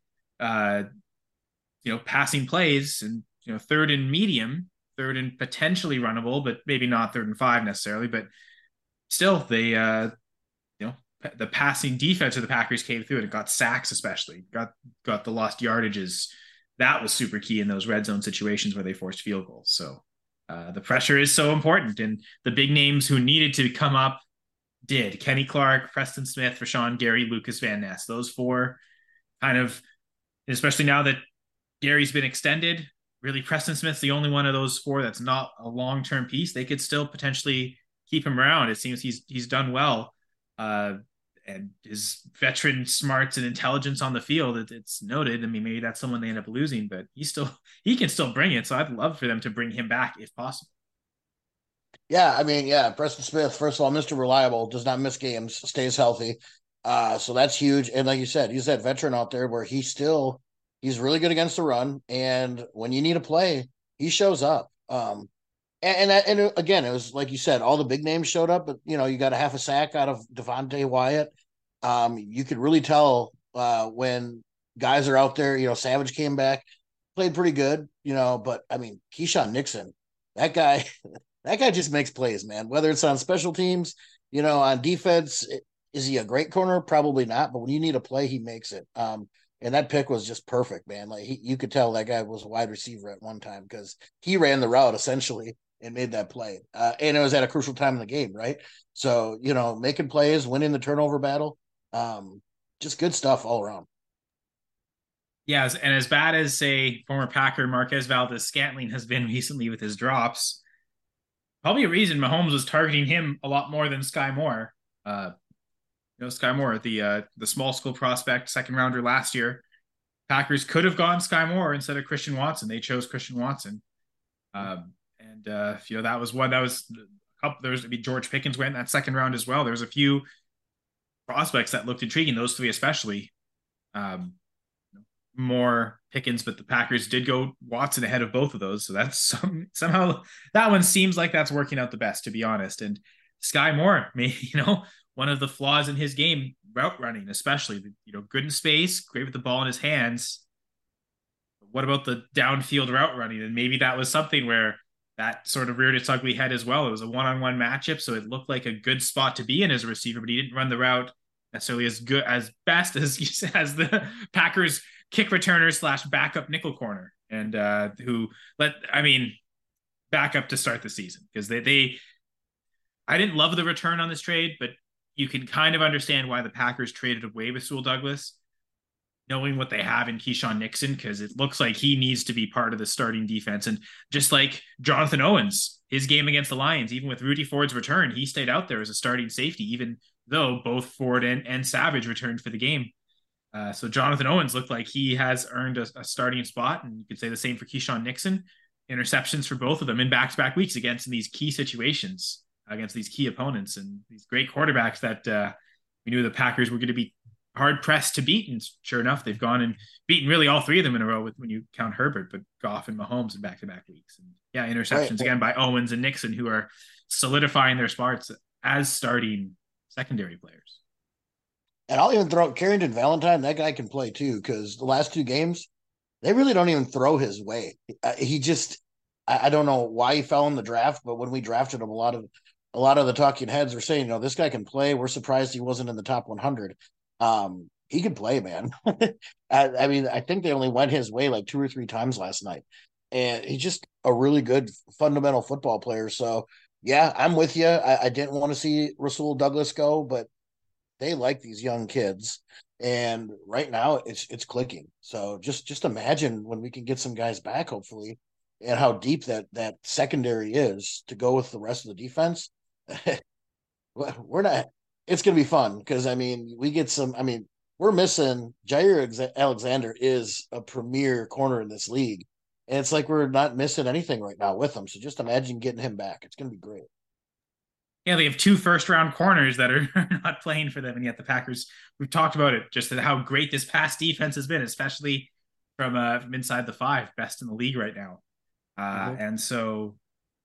Passing plays and 3rd and medium, 3rd and potentially runnable, but maybe not 3rd and 5 necessarily. But still, they the passing defense of the Packers came through and it got sacks, especially got the lost yardages. That was super key in those red zone situations where they forced field goals. So the pressure is so important, and the big names who needed to come up did. Kenny Clark, Preston Smith, Rashawn Gary, Lucas Van Ness. Those 4 kind of, especially now that Gary's been extended, really Preston Smith's the only one of those 4 that's not a long-term piece. They could still potentially keep him around. It seems he's done well. And his veteran smarts and intelligence on the field, it's noted. I mean, maybe that's someone they end up losing, but he can still bring it. So I'd love for them to bring him back if possible. Yeah, I mean, Preston Smith, first of all, Mr. Reliable, does not miss games, stays healthy. So that's huge. And like you said, he's that veteran out there where he's really good against the run. And when you need a play, he shows up. And again, it was like you said, all the big names showed up, but you got a half a sack out of Devontae Wyatt. You could really tell when guys are out there. Savage came back, played pretty good, but I mean, Keyshawn Nixon, that guy just makes plays, man. Whether it's on special teams, on defense, is he a great corner? Probably not, but when you need a play, he makes it. And that pick was just perfect, man. Like you could tell that guy was a wide receiver at one time because he ran the route essentially and made that play. And it was at a crucial time in the game, right? So, making plays, winning the turnover battle, just good stuff all around. Yeah, and as bad as, say, former Packer Marquez Valdes-Scantling has been recently with his drops, probably a reason Mahomes was targeting him a lot more than Sky Moore. Sky Moore, the small school prospect, second rounder last year. Packers could have gone Sky Moore instead of Christian Watson. They chose Christian Watson. And that was one that was a couple. There's George Pickens went in that second round as well. There's a few prospects that looked intriguing. Those three especially. Um, More Pickens, but the Packers did go Watson ahead of both of those. So that's somehow that one seems like that's working out the best, to be honest. And Sky Moore, one of the flaws in his game, route running, especially, good in space, great with the ball in his hands. What about the downfield route running? And maybe that was something where that sort of reared its ugly head as well. It was a one-on-one matchup, so it looked like a good spot to be in as a receiver, but he didn't run the route necessarily as good as best as the Packers kick returner / backup nickel corner, and back up to start the season, because they I didn't love the return on this trade, but you can kind of understand why the Packers traded away with Sewell Douglas, knowing what they have in Keyshawn Nixon, because it looks like he needs to be part of the starting defense. And just like Jonathan Owens, his game against the Lions, even with Rudy Ford's return, he stayed out there as a starting safety, even though both Ford and Savage returned for the game. So Jonathan Owens looked like he has earned a starting spot, and you could say the same for Keyshawn Nixon. Interceptions for both of them in back-to-back weeks against these key situations, against these key opponents, and these great quarterbacks that we knew the Packers were going to be hard pressed to beat. And sure enough, they've gone and beaten really all three of them in a row when you count Herbert, but Goff and Mahomes in back-to-back weeks. And yeah, interceptions again by Owens and Nixon, who are solidifying their spots as starting secondary players. And I'll even throw Carrington Valentine. That guy can play too, because the last two games, they really don't even throw his way. He just, I don't know why he fell in the draft, but when we drafted him, a lot of the talking heads were saying, this guy can play. We're surprised he wasn't in the top 100. He can play, man. I think they only went his way like 2 or 3 times last night, and he's just a really good fundamental football player. So yeah, I'm with you. I didn't want to see Rasul Douglas go, but they like these young kids, and right now it's clicking. So just imagine when we can get some guys back, hopefully, and how deep that secondary is to go with the rest of the defense. We're not. It's gonna be fun because we get some. We're missing Jair Alexander is a premier corner in this league, and it's like we're not missing anything right now with him. So just imagine getting him back. It's gonna be great. Yeah, they have 2 first-round corners that are not playing for them, and yet the Packers. We've talked about it, just how great this past defense has been, especially from inside the 5, best in the league right now. And so,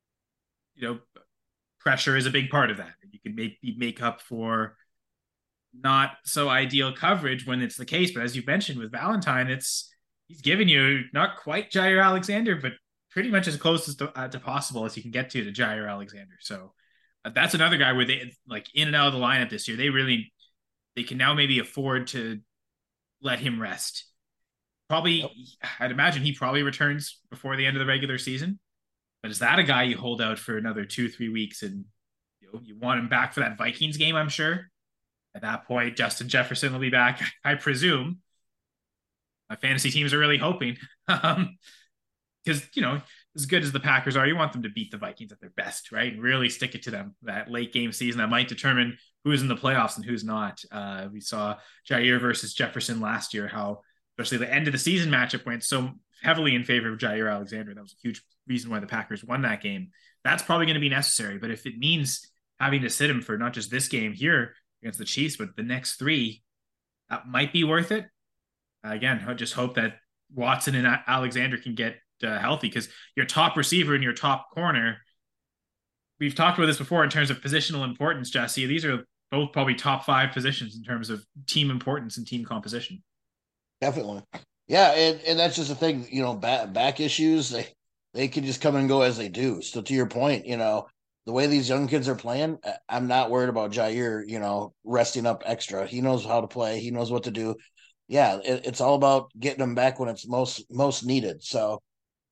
pressure is a big part of that. You can make up for not so ideal coverage when it's the case, but as you mentioned with Valentine, he's giving you not quite Jair Alexander, but pretty much as close as to possible as you can get to Jair Alexander. So that's another guy where they like in and out of the lineup this year. They can now maybe afford to let him rest. Probably, yep. I'd imagine he probably returns before the end of the regular season. But is that a guy you hold out for another 2-3 weeks, and you want him back for that Vikings game? I'm sure. At that point, Justin Jefferson will be back, I presume. My fantasy teams are really hoping, because as good as the Packers are, you want them to beat the Vikings at their best, right? And really stick it to them. That late game season that might determine who's in the playoffs and who's not. We saw Jair versus Jefferson last year, how especially the end of the season matchup went so heavily in favor of Jair Alexander. That was a huge reason why the Packers won that game. That's probably going to be necessary. But if it means having to sit him for not just this game here against the Chiefs, but the next 3, that might be worth it. Again, I just hope that Watson and Alexander can get healthy, because your top receiver and your top corner, we've talked about this before in terms of positional importance, Jesse. These are both probably top 5 positions in terms of team importance and team composition. Definitely. Yeah, and that's just the thing, back issues, they can just come and go as they do. So to your point, the way these young kids are playing, I'm not worried about Jair, resting up extra. He knows how to play. He knows what to do. Yeah, it's all about getting them back when it's most needed. So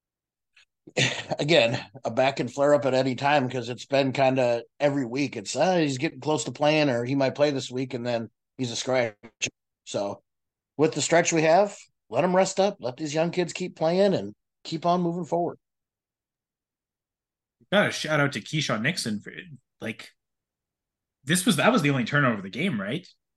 again, a back can flare up at any time, because it's been kind of every week. It's he's getting close to playing, or he might play this week, and then he's a scratch. So with the stretch we have, let them rest up. Let these young kids keep playing and keep on moving forward. Got a shout out to Keyshawn Nixon for that was the only turnover of the game, right?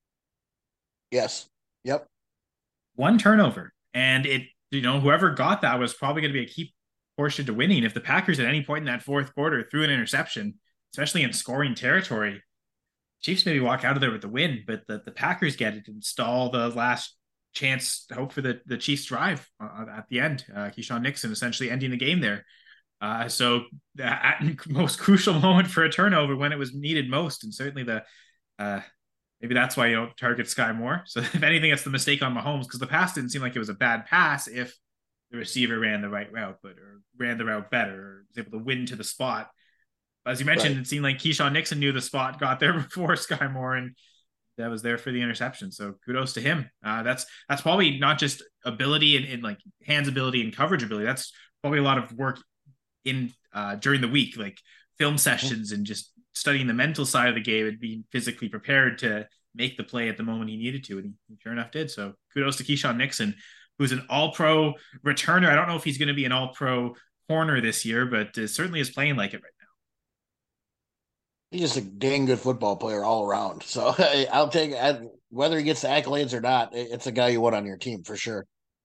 Yes. Yep. One turnover. And whoever got that was probably going to be a key portion to winning. If the Packers at any point in that fourth quarter threw an interception, especially in scoring territory, Chiefs maybe walk out of there with the win, but the Packers get it and stall the last chance to hope for the Chiefs drive at the end. Keyshawn Nixon essentially ending the game there. So at most crucial moment for a turnover when it was needed most, and certainly maybe that's why you don't target Sky Moore. So if anything, it's the mistake on Mahomes because the pass didn't seem like it was a bad pass if the receiver ran the right route, or ran the route better, or was able to win to the spot. As you mentioned, Right. it seemed like Keyshawn Nixon knew the spot, got there before Sky Moore, and that was there for the interception. So kudos to him. That's probably not just ability and like hands ability and coverage ability. That's probably a lot of work in during the week, like film sessions and just studying the mental side of the game and being physically prepared to make the play at the moment he needed to, and he sure enough did. So kudos to Keyshawn Nixon, who's an All-Pro returner. I don't know if he's going to be an All-Pro corner this year, but certainly is playing like it right He's just a dang good football player all around. So I'll take whether he gets the accolades or not. It's a guy you want on your team for sure.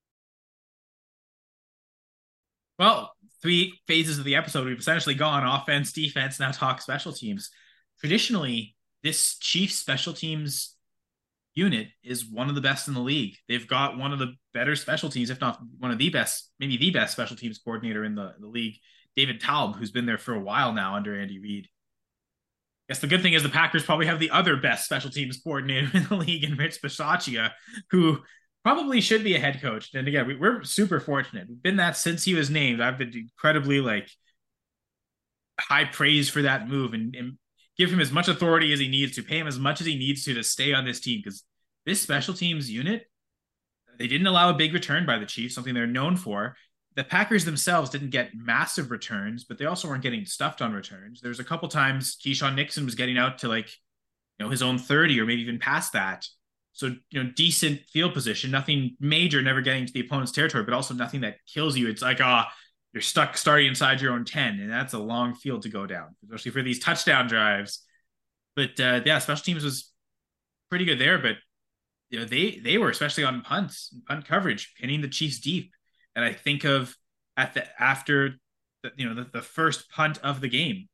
now. Well, three phases of the episode, we've essentially gone offense, defense, now talk special teams. Traditionally, this Chiefs special teams unit is one of the best in the league. They've got one of the better special teams, if not one of the best, maybe the best special teams coordinator in the league, David Taub, who's been there for a while now under Andy Reid. I guess the good thing is the Packers probably have the other best special teams coordinator in the league in Rich Bisaccia, who probably should be a head coach. And again, we're super fortunate. We've been that since he was named. I've been incredibly like high praise for that move, and give him as much authority as he needs to, pay him as much as he needs to stay on this team because this special teams unit, they didn't allow a big return by the Chiefs, something they're known for. The Packers themselves didn't get massive returns, but they also weren't getting stuffed on returns. There was a couple times Keyshawn Nixon was getting out to like, his own 30 or maybe even past that. So, decent field position, nothing major, never getting to the opponent's territory, but also nothing that kills you. It's like, you're stuck starting inside your own 10, and that's a long field to go down, especially for these touchdown drives. But yeah, special teams was pretty good there, but they were especially on punts, punt coverage, pinning the Chiefs deep. And I think of after the first punt of the game.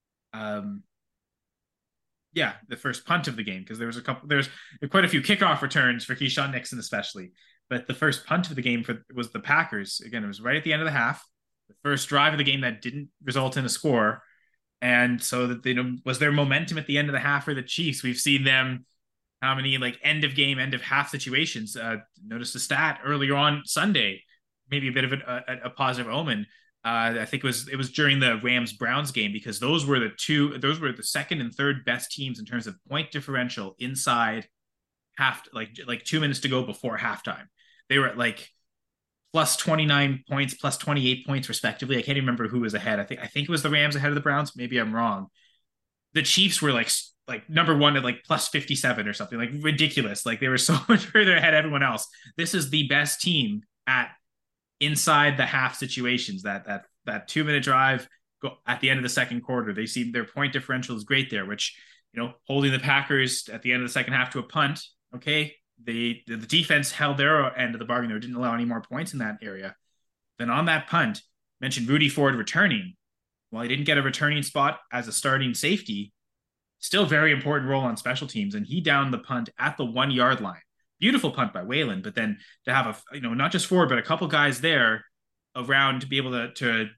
Yeah, the first punt of the game because there's quite a few kickoff returns for Keyshawn Nixon especially, but the first punt of the game was the Packers. Again, it was right at the end of the half, the first drive of the game that didn't result in a score, and so that was their momentum at the end of the half for the Chiefs. We've seen them how many like end of game, end of half situations. Notice the stat earlier on Sunday, maybe a bit of a positive omen. I think it was during the Rams Browns game because those were the second and third best teams in terms of point differential inside like 2 minutes to go before halftime. They were at like plus 29 points, plus 28 points respectively. I can't even remember who was ahead. I think it was the Rams ahead of the Browns. Maybe I'm wrong. The Chiefs were like number one at like plus 57 or something, like ridiculous. Like they were so much further ahead of everyone else. This is the best team at inside the half situations. That 2 minute drive at the end of the second quarter, they see their point differential is great there, which holding the Packers at the end of the second half to a punt. Okay, the defense held their end of the bargain there, didn't allow any more points in that area. Then on that punt, mentioned Rudy Ford returning. While he didn't get a returning spot as a starting safety, still very important role on special teams, and he downed the punt at the 1 yard line. Beautiful punt by Waylon, but then to have not just Ford, but a couple guys there around to be able to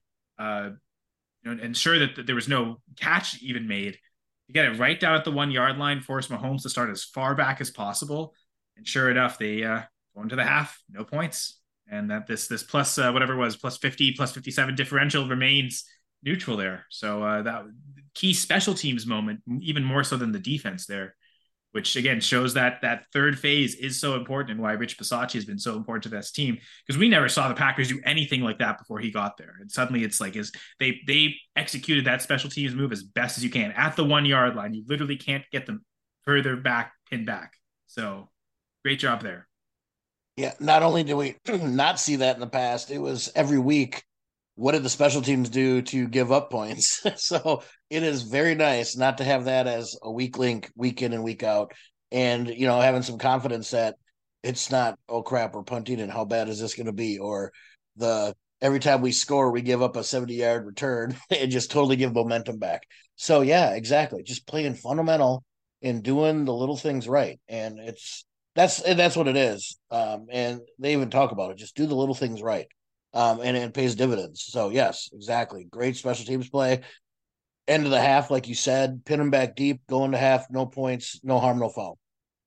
ensure that there was no catch even made. To get it right down at the 1 yard line, force Mahomes to start as far back as possible, and sure enough, they go into the half, no points, and that this plus whatever it was plus 50, plus 57 differential remains neutral there. So that key special teams moment, even more so than the defense there, which again shows that third phase is so important and why Rich Bisaccia has been so important to this team, because we never saw the Packers do anything like that before he got there. And suddenly it's like they executed that special teams move as best as you can at the 1 yard line. You literally can't get them further back, pinned back. So great job there. Yeah, not only do we not see that in the past, it was every week. What did the special teams do to give up points? So it is very nice not to have that as a weak link week in and week out. and having some confidence that it's not, oh crap, we're punting and how bad is this going to be, or the every time we score we give up a 70-yard return and just totally give momentum back. So yeah, exactly, just playing fundamental and doing the little things right, and that's what it is. And they even talk about it, just do the little things right. And it pays dividends. So yes, exactly, great special teams play. End of the half, like you said, pin them back deep, go into half, no points, no harm, no foul.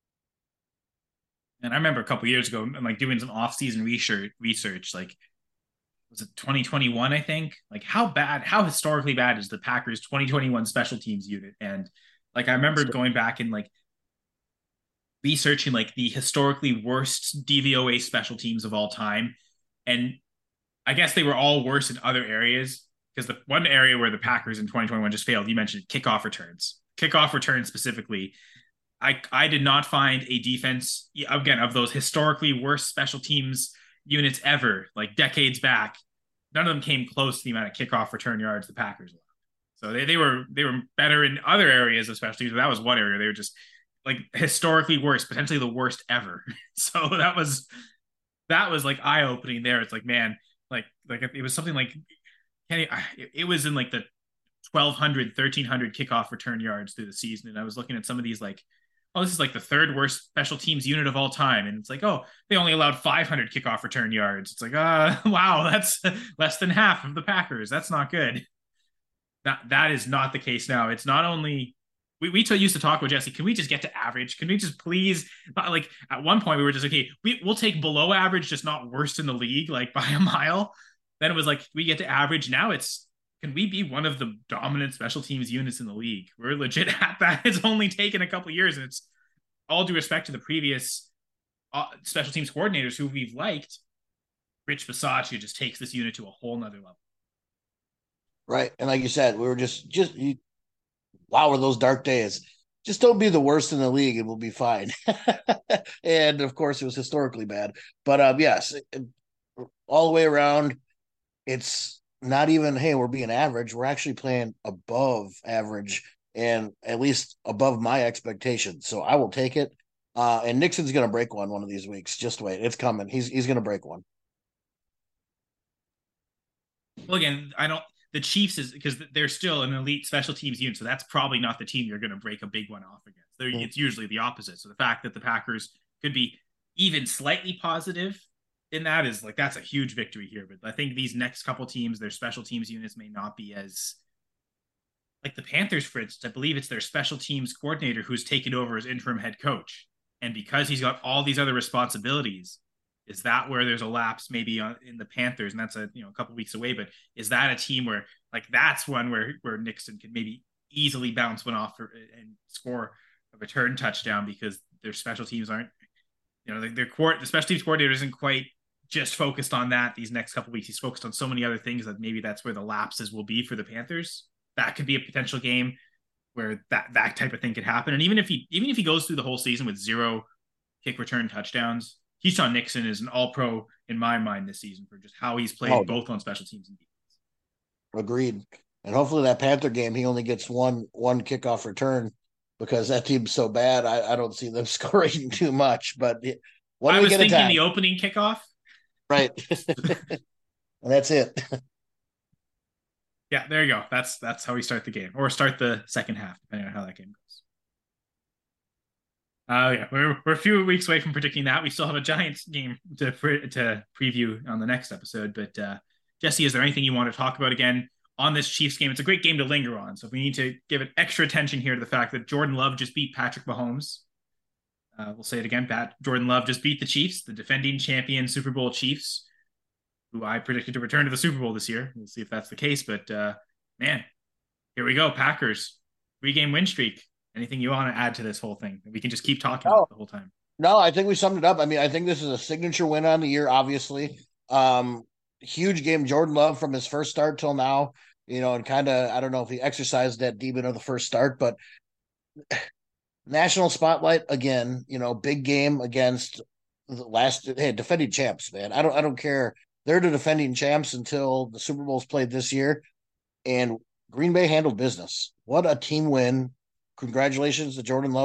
And I remember a couple years ago, like doing some off-season research, like was it 2021, I think? Like how historically bad is the Packers 2021 special teams unit? And like I remember going back and like researching like the historically worst DVOA special teams of all time. And I guess they were all worse in other areas because the one area where the Packers in 2021 just failed, you mentioned kickoff returns. Kickoff returns specifically, I did not find a defense again of those historically worst special teams units ever, like decades back. None of them came close to the amount of kickoff return yards the Packers allowed. So they were better in other areas, especially. That was one area they were just like historically worse, potentially the worst ever. So that was like eye opening there. It's like, man, like it was something like it was in like the 1,200, 1,300 kickoff return yards through the season. And I was looking at some of these like, oh, this is like the third worst special teams unit of all time. And it's like, oh, they only allowed 500 kickoff return yards. It's like, wow, that's less than half of the Packers. That's not good. That is not the case now. It's not only we used to talk about Jesse. Can we just get to average? Can we just please like at one point we were just okay, we'll take below average, just not worst in the league, like by a mile. Then it was like we get to average. Now it's can we be one of the dominant special teams units in the league? We're legit at that. It's only taken a couple of years, and it's all due respect to the previous special teams coordinators who we've liked. Rich Bisaccia just takes this unit to a whole nother level. Right. And like you said, we were wow, were those dark days. Just don't be the worst in the league and we'll be fine. And of course, it was historically bad. But yes, all the way around, it's not even, hey, we're being average. We're actually playing above average and at least above my expectations. So I will take it. And Nixon's going to break one of these weeks. Just wait. It's coming. He's going to break one. Well, again, I don't. The Chiefs is because they're still an elite special teams unit, so that's probably not the team you're going to break a big one off against. It's usually the opposite. So the fact that the Packers could be even slightly positive in that is like that's a huge victory here. But I think these next couple teams, their special teams units may not be as like the Panthers, for instance. I believe it's their special teams coordinator who's taken over as interim head coach, and because he's got all these other responsibilities, is that where there's a lapse maybe in the Panthers, and that's a couple weeks away? But is that a team where like that's one where Nixon can maybe easily bounce one off and score a return touchdown because their special teams aren't the special teams coordinator isn't quite just focused on that these next couple weeks. He's focused on so many other things that maybe that's where the lapses will be for the Panthers. That could be a potential game where that type of thing could happen. And even if he goes through the whole season with 0 kick return touchdowns, Keyshawn Nixon is an all-pro in my mind this season for just how he's played both on special teams and defense. Agreed. And hopefully that Panther game, he only gets one kickoff return because that team's so bad. I don't see them scoring too much. But I was thinking the opening kickoff. Right. And that's it. Yeah, there you go. That's how we start the game, or start the second half, depending on how that game goes. Yeah, we're a few weeks away from predicting that. We still have a Giants game to preview on the next episode. But Jesse, is there anything you want to talk about again on this Chiefs game? It's a great game to linger on, so if we need to give it extra attention here to the fact that Jordan Love just beat Patrick Mahomes. We'll say it again, Jordan Love just beat the Chiefs, the defending champion Super Bowl Chiefs, who I predicted to return to the Super Bowl this year. We'll see if that's the case. But man, here we go. Packers, 3-game win streak. Anything you want to add to this whole thing? We can just keep talking about the whole time. No, I think we summed it up. I mean, I think this is a signature win on the year, obviously. Huge game. Jordan Love from his first start till now, and kind of, I don't know if he exercised that demon of the first start, but national spotlight again, big game against the defending champs, man. I don't care. They're the defending champs until the Super Bowl's played this year, and Green Bay handled business. What a team win. Congratulations to Jordan Love, but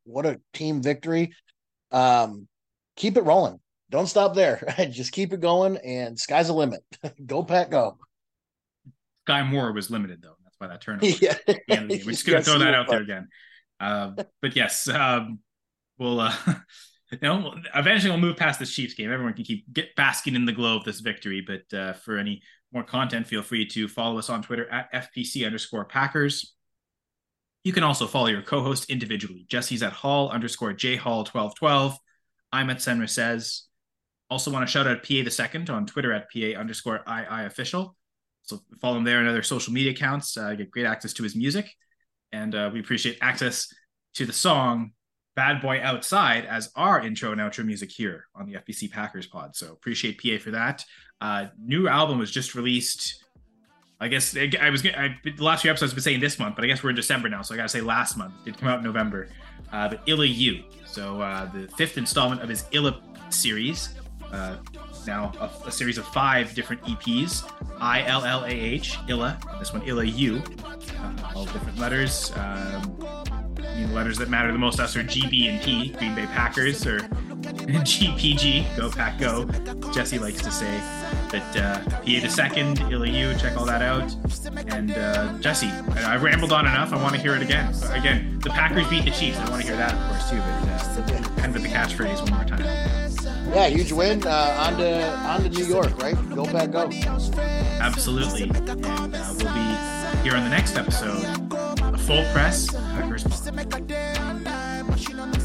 what a team victory. Keep it rolling. Don't stop there. Just keep it going, and sky's the limit. Go Pack, go. Sky Moore was limited though. That's why that turnover. Yeah. At the end of the game. We're just going to throw that out there again. But yes, we'll eventually we'll move past this Chiefs game. Everyone can get basking in the glow of this victory. But for any more content, feel free to follow us on Twitter at FPC_Packers. You can also follow your co-host individually. Jesse's at Hall_JHall1212. I'm at Senra Says. Also want to shout out PA the Second on Twitter at PA_II official. So follow him there and other social media accounts. Get great access to his music. And we appreciate access to the song Bad Boy Outside as our intro and outro music here on the FBC Packers pod. So appreciate PA for that. New album was just released. I guess the last few episodes I've been saying this month, but I guess we're in December now. So I got to say last month. It did come out in November. But Illa You. So the fifth installment of his Illa series. Now a series of 5 different EPs. ILLAH, Illa. This one, Illa You. All different letters. The letters that matter the most to us are GB and P, Green Bay Packers, or GPG, Go Pack Go. Jesse likes to say. But PA the Second, Illa You, check all that out. And Jesse, I rambled on enough. I want to hear it again. So again, the Packers beat the Chiefs. I want to hear that, of course, too. But end with the catchphrase one more time. Yeah, huge win. On to New York, right? Go Pack, go. Absolutely. And we'll be here on the next episode. A full press Packers pod.